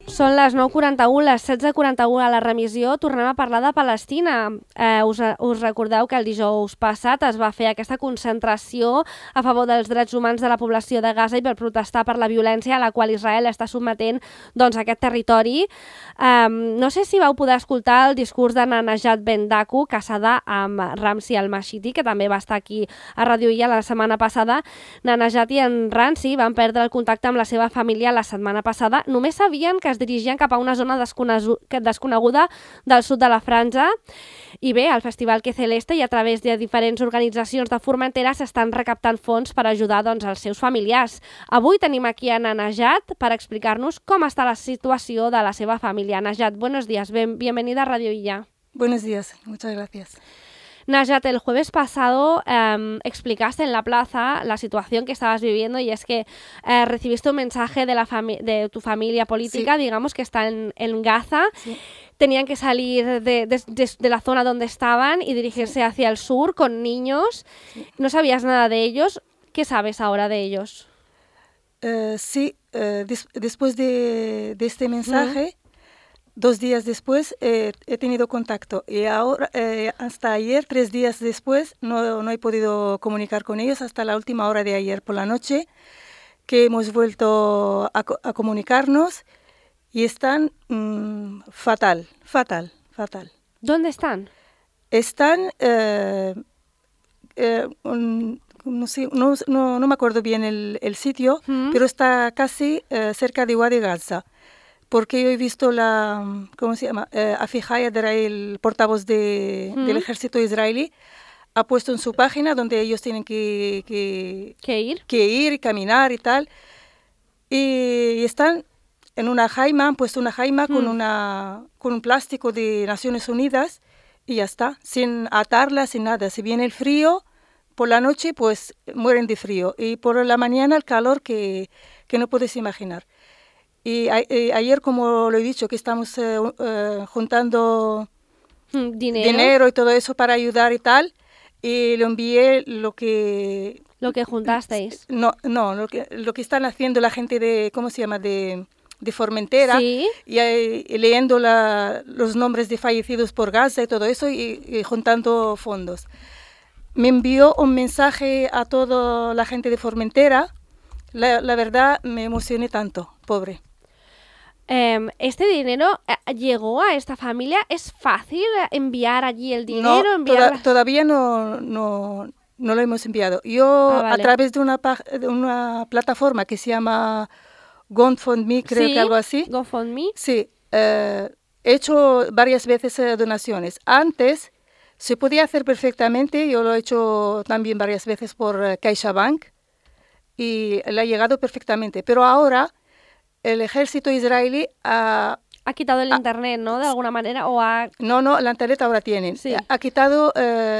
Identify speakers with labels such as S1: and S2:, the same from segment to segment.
S1: Són les 9:41, les 16:41 a la remissió. Tornem a parlar de Palestina. Us recordeu que el dijous passat es va fer aquesta concentració a favor dels drets humans de la població de Gaza i per protestar per la violència a la qual Israel està sotmetent aquest territori. No sé si vau poder escoltar el discurs de Nanajat Ben-Daku, casada amb Ramzi al-Mashiti, que també va estar aquí a Radio Illa la setmana passada. Nanajat i en Ramzi van perdre el contacte amb la seva família la setmana passada. Només sabien que es dirigien cap a una zona desconeguda del sud de la Franja. I bé, el Festival Que Celeste i a través de diferents organitzacions de Formentera s'estan recaptant fons per ajudar als seus familiars. Avui tenim aquí a Nanajat per explicar-nos com està la situació de la seva família. Najat, buenos días, bienvenida a Radio Illa.
S2: Buenos días, muchas gracias.
S1: Najat, el jueves pasado explicaste en la plaza la situación que estabas viviendo y es que recibiste un mensaje de tu familia política, sí, digamos, que está en Gaza.
S2: Sí.
S1: Tenían que salir de la zona donde estaban y dirigirse, sí, hacia el sur con niños. Sí. No sabías nada de ellos. ¿Qué sabes ahora de ellos?
S2: Después de este mensaje... Dos días después he tenido contacto y ahora, hasta ayer, 3 días después, no he podido comunicar con ellos hasta la última hora de ayer por la noche, que hemos vuelto a comunicarnos y están fatal.
S1: ¿Dónde están?
S2: Están, no sé, no me acuerdo bien el sitio, pero está casi cerca de Wadi Gaza. Porque yo he visto ¿cómo se llama? Afichai Adrai, el portavoz del ejército israelí, ha puesto en su página donde ellos tienen que ir y caminar y tal. Y están en una jaima, han puesto una jaima con un plástico de Naciones Unidas y ya está, sin atarla, sin nada. Si viene el frío, por la noche pues mueren de frío y por la mañana el calor que no puedes imaginar. Y ayer, como lo he dicho, que estamos juntando dinero y todo eso para ayudar y tal, y le envié lo que
S1: juntasteis.
S2: No, lo que están haciendo la gente de, ¿cómo se llama?, de Formentera, ¿sí? Y leyendo los nombres de fallecidos por Gaza y todo eso, y juntando fondos. Me envió un mensaje a toda la gente de Formentera. La verdad, me emocioné tanto, pobre.
S1: ¿Este dinero llegó a esta familia? ¿Es fácil enviar allí el dinero?
S2: No, todavía no lo hemos enviado. Yo, vale, a través de una plataforma que se llama GoFundMe, creo, sí, que algo así.
S1: GoFundMe.
S2: Sí, he hecho varias veces donaciones. Antes se podía hacer perfectamente, yo lo he hecho también varias veces por CaixaBank y le ha llegado perfectamente. Pero ahora el ejército israelí ha
S1: quitado el internet, ¿no? De alguna manera,
S2: No, la internet ahora tienen.
S1: Sí.
S2: Ha quitado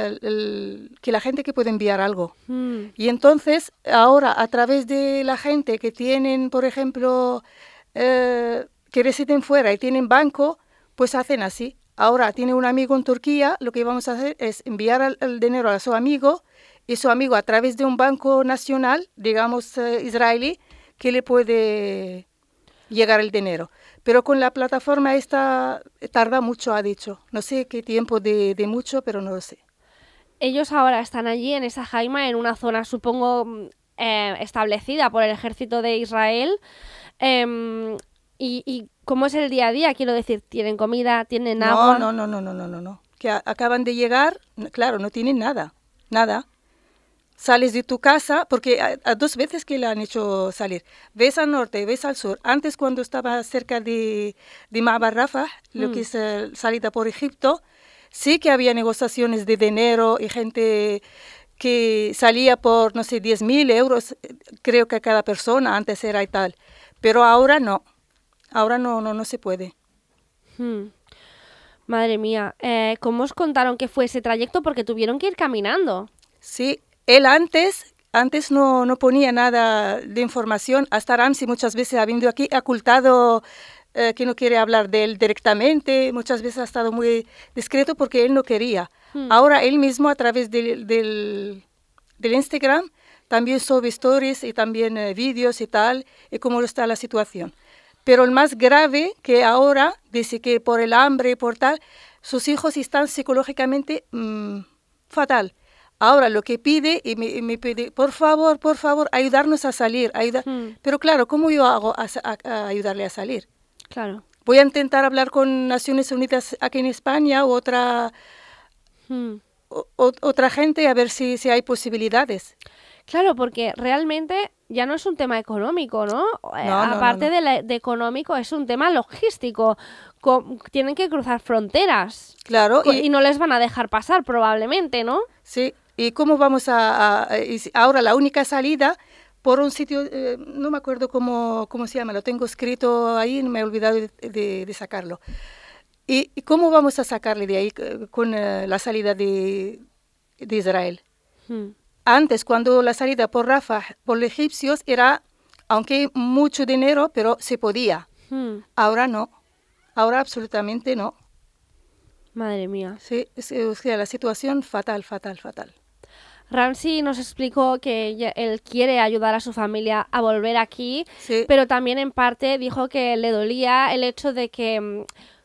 S2: que la gente que puede enviar algo. Y entonces, ahora, a través de la gente que tienen, por ejemplo, que residen fuera y tienen banco, pues hacen así. Ahora, tiene un amigo en Turquía, lo que vamos a hacer es enviar el dinero a su amigo, y su amigo, a través de un banco nacional, digamos, israelí, que le puede llegar el dinero. Pero con la plataforma esta tarda mucho, ha dicho. No sé qué tiempo de mucho, pero no lo sé.
S1: Ellos ahora están allí en esa jaima, en una zona, supongo, establecida por el ejército de Israel. ¿Y cómo es el día a día? Quiero decir, ¿tienen comida, tienen agua?
S2: No. Que acaban de llegar, claro, no tienen nada. Sales de tu casa, porque a 2 veces que le han hecho salir. Ves al norte, ves al sur. Antes, cuando estaba cerca de Ma'bar Rafah, lo que es salida por Egipto, sí que había negociaciones de dinero y gente que salía por, no sé, 10.000 euros, creo que cada persona, antes era y tal. Pero ahora no. Ahora no se puede.
S1: Madre mía. ¿Cómo os contaron que fue ese trayecto? Porque tuvieron que ir caminando.
S2: Sí. Él antes no ponía nada de información. Hasta Ramzi muchas veces ha venido aquí, ha ocultado que no quiere hablar de él directamente. Muchas veces ha estado muy discreto porque él no quería. Ahora él mismo, a través del Instagram, también sube stories y también vídeos y tal, y cómo está la situación. Pero el más grave que ahora, dice que por el hambre y por tal, sus hijos están psicológicamente fatal. Ahora lo que pide, y me pide, por favor, ayudarnos a salir. Pero claro, ¿cómo yo hago a ayudarle a salir?
S1: Claro.
S2: Voy a intentar hablar con Naciones Unidas aquí en España o otra gente a ver si hay posibilidades.
S1: Claro, porque realmente ya no es un tema económico, ¿no? Aparte de económico, es un tema logístico. Tienen que cruzar fronteras.
S2: Claro.
S1: Y no les van a dejar pasar, probablemente, ¿no?
S2: Sí. ¿Y cómo vamos ahora la única salida por un sitio, no me acuerdo cómo se llama, lo tengo escrito ahí, me he olvidado de sacarlo. ¿Y cómo vamos a sacarle de ahí con la salida de Israel? Antes, cuando la salida por Rafah, por los egipcios, era, aunque mucho dinero, pero se podía. Ahora no. Ahora absolutamente no.
S1: Madre mía.
S2: Sí, o sea, la situación fatal.
S1: Ramsi nos explicó que él quiere ayudar a su familia a volver aquí,
S2: sí.
S1: Pero también en parte dijo que le dolía el hecho de que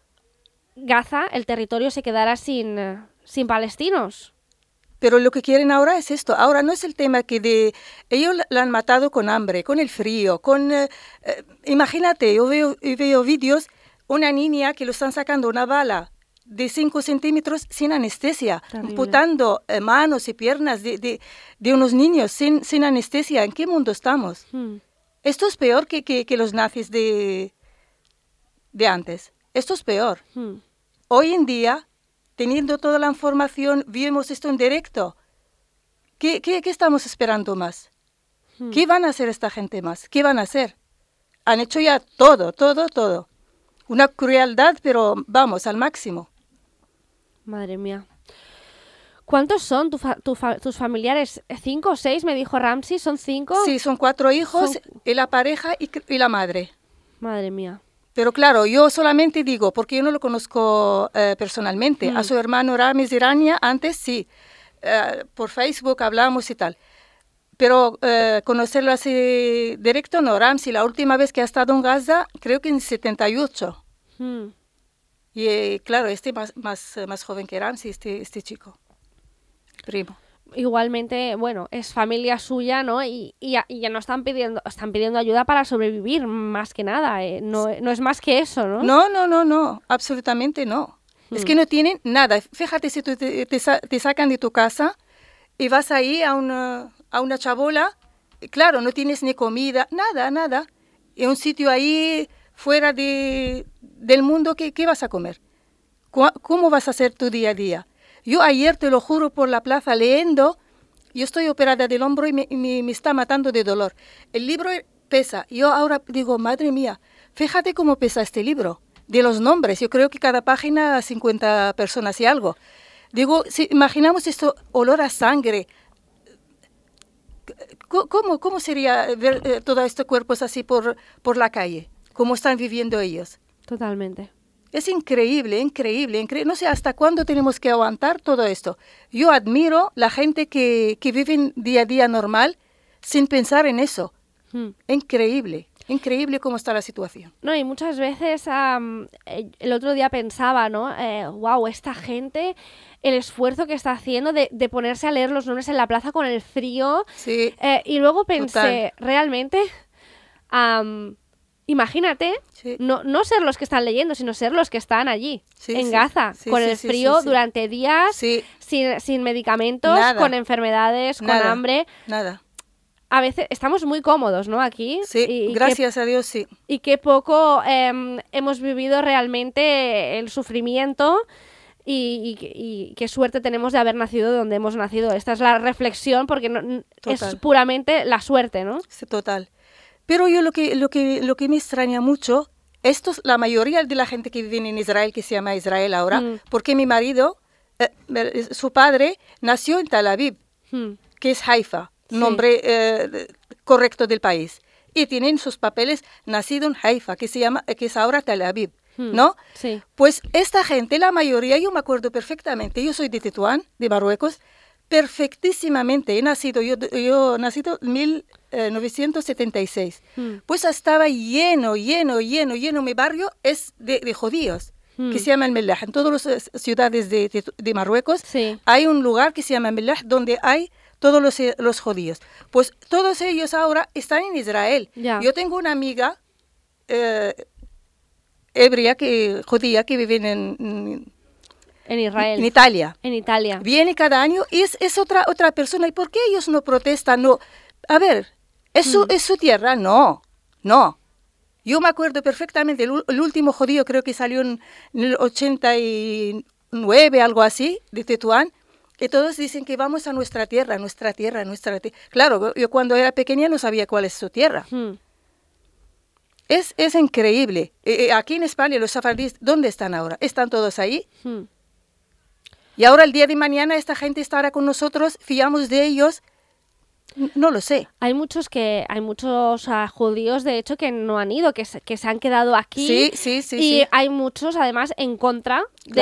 S1: Gaza, el territorio, se quedara sin palestinos.
S2: Pero lo que quieren ahora es esto. Ahora no es el tema que ellos la han matado con hambre, con el frío, imagínate, yo veo vídeos, una niña que lo están sacando una bala de 5 centímetros sin anestesia, amputando manos y piernas de unos niños sin anestesia. ¿En qué mundo estamos? Esto es peor que los nazis de antes. Esto es peor. Hoy en día, teniendo toda la información, vimos esto en directo. ¿Qué estamos esperando más? ¿Qué van a hacer esta gente más? ¿Qué van a hacer? Han hecho ya todo. Una crueldad, pero vamos, al máximo.
S1: Madre mía. ¿Cuántos son tus familiares? ¿5 o 6, me dijo Ramsi? ¿Son 5?
S2: Sí, son 4 hijos, y la pareja y la madre.
S1: Madre mía.
S2: Pero claro, yo solamente digo, porque yo no lo conozco personalmente. A su hermano Ramiz Irania, antes sí. Por Facebook hablamos y tal. Pero conocerlo así directo no. Ramsi, la última vez que ha estado en Gaza, creo que en 78. Y claro, más joven que Ramsi, este chico, primo.
S1: Igualmente, bueno, es familia suya, ¿no? Y ya no están pidiendo ayuda para sobrevivir, más que nada. No es más que eso, ¿no?
S2: No, absolutamente no. Es que no tienen nada. Fíjate, si te sacan de tu casa y vas ahí a una chabola, claro, no tienes ni comida, nada. Y un sitio ahí fuera del mundo, ¿qué vas a comer? ¿Cómo vas a hacer tu día a día? Yo ayer, te lo juro, por la plaza leyendo, yo estoy operada del hombro y me está matando de dolor. El libro pesa. Yo ahora digo, madre mía, fíjate cómo pesa este libro. De los nombres, yo creo que cada página 50 personas y algo. Digo, si imaginamos esto, olor a sangre. ¿Cómo sería ver todos estos cuerpos así por la calle? ¿Cómo están viviendo ellos?
S1: Totalmente.
S2: Es increíble. No sé hasta cuándo tenemos que aguantar todo esto. Yo admiro la gente que vive día a día normal sin pensar en eso. Increíble cómo está la situación.
S1: No, y muchas veces el otro día pensaba, ¿no? Wow, esta gente, el esfuerzo que está haciendo de ponerse a leer los nombres en la plaza con el frío.
S2: Sí.
S1: Y luego pensé, realmente, imagínate,
S2: sí.
S1: no ser los que están leyendo, sino ser los que están allí, en Gaza, con el frío durante días, sin medicamentos,
S2: nada.
S1: Con enfermedades, con hambre.
S2: Nada.
S1: A veces estamos muy cómodos, ¿no? Aquí.
S2: Sí, gracias a Dios, sí.
S1: Y qué poco hemos vivido realmente el sufrimiento y qué suerte tenemos de haber nacido donde hemos nacido. Esta es la reflexión, porque es puramente la suerte, ¿no?
S2: Sí, total. Pero yo lo que me extraña mucho, la mayoría de la gente que vive en Israel, que se llama Israel ahora, porque mi marido, su padre, nació en Tel Aviv, que es Haifa, nombre correcto del país. Y tienen sus papeles nacido en Haifa, que es ahora Tel Aviv, ¿no?
S1: Sí.
S2: Pues esta gente, la mayoría, yo me acuerdo perfectamente, yo soy de Tetuán, de Marruecos, perfectísimamente. Yo nacido en 1976. Pues estaba lleno. Mi barrio es de judíos, que se llama el Mellah. En todas las ciudades de Marruecos hay un lugar que se llama Mellah, donde hay todos los judíos. Pues todos ellos ahora están en Israel. Yo tengo una amiga hebrea, judía, que vive en
S1: Israel.
S2: En Italia.
S1: En Italia.
S2: Viene cada año y es otra persona. ¿Y por qué ellos no protestan? No. A ver, ¿es su tierra? No. Yo me acuerdo perfectamente, el último judío creo que salió en el 89, algo así, de Tetuán, y todos dicen que vamos a nuestra tierra. Claro, yo cuando era pequeña no sabía cuál es su tierra. Es increíble. Aquí en España los sefardíes, ¿dónde están ahora? ¿Están todos ahí? Y ahora el día de mañana esta gente estará con nosotros, fiamos de ellos. No lo sé.
S1: Hay muchos judíos, de hecho, que no han ido, que se han quedado aquí.
S2: Sí.
S1: Y hay muchos, además, en contra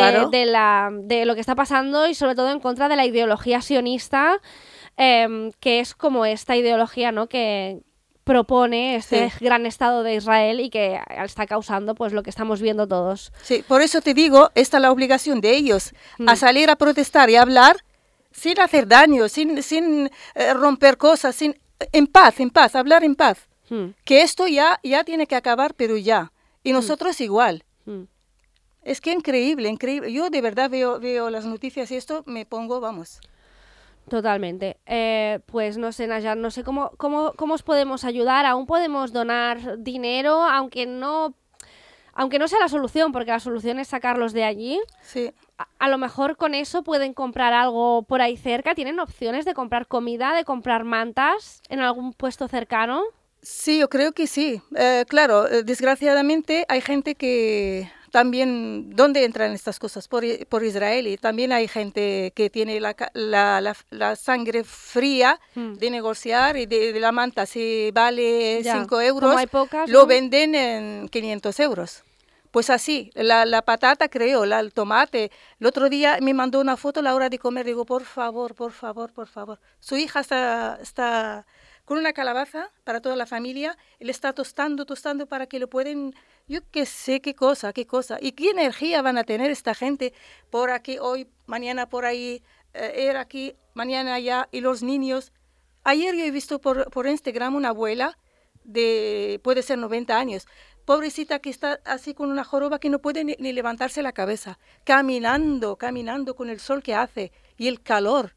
S1: de lo que está pasando y sobre todo en contra de la ideología sionista, que es como esta ideología, ¿no?, que propone este gran Estado de Israel y que está causando pues lo que estamos viendo todos.
S2: Sí, por eso te digo, esta es la obligación de ellos, a salir a protestar y a hablar sin hacer daño, sin romper cosas, en paz, hablar en paz. Que esto ya tiene que acabar, pero ya. Y nosotros igual. Es que increíble. Yo de verdad veo las noticias y esto me pongo, vamos.
S1: Totalmente. Pues no sé, Najat, no sé cómo os podemos ayudar. Aún podemos donar dinero, aunque no sea la solución, porque la solución es sacarlos de allí.
S2: Sí.
S1: A lo mejor con eso pueden comprar algo por ahí cerca. ¿Tienen opciones de comprar comida, de comprar mantas en algún puesto cercano?
S2: Sí, yo creo que sí. Claro, desgraciadamente hay gente que también, ¿dónde entran estas cosas? Por Israel. Y también hay gente que tiene la sangre fría de negociar y de la manta. Si vale 5 euros,
S1: como hay pocas,
S2: lo venden en 500 euros. Pues así, la patata, creo, el tomate. El otro día me mandó una foto a la hora de comer. Digo, por favor. Su hija está con una calabaza para toda la familia. Él está tostando para que lo pueden... Yo qué sé, qué cosa. ¿Y qué energía van a tener esta gente por aquí hoy, mañana por ahí, aquí, mañana allá? Y los niños. Ayer yo he visto por Instagram una abuela puede ser 90 años. Pobrecita, que está así con una joroba que no puede ni levantarse la cabeza. Caminando con el sol que hace y el calor.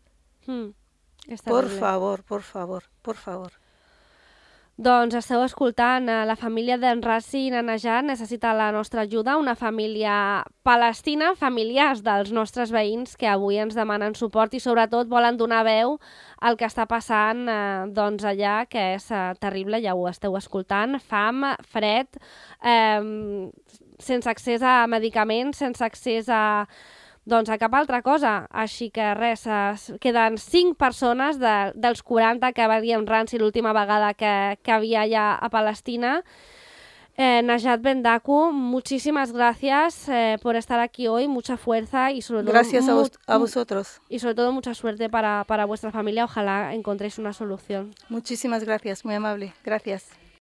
S2: Por favor.
S1: Doncs esteu escoltant, la família d'en Rassi i na Najat necessita la nostra ajuda, una família palestina, familiars dels nostres veïns que avui ens demanen suport i sobretot volen donar veu al que està passant doncs allà, que és terrible, ja ho esteu escoltant, fam, fred, sense accés a medicaments, sense accés a cap altra cosa. Així que res, queden 5 persones dels 40 que va dir en Ransi l'última vegada que havia allà a Palestina. Najat Bendaku, muchísimas gracias por estar aquí hoy, mucha fuerza y sobre todo...
S2: Gracias a vosotros.
S1: Y sobre todo mucha suerte para vuestra familia, ojalá encontréis una solución.
S2: Muchísimas gracias, muy amable, gracias.